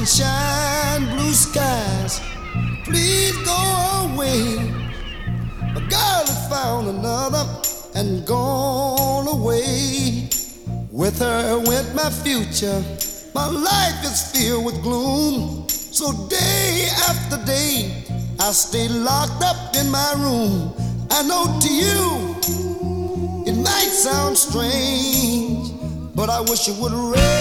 sunshine, blue skies, please go away. A girl has found another and gone away. With her went my future. My life is filled with gloom. So day after day, I stay locked up in my room. I know to you, it might sound strange, but I wish it would rain.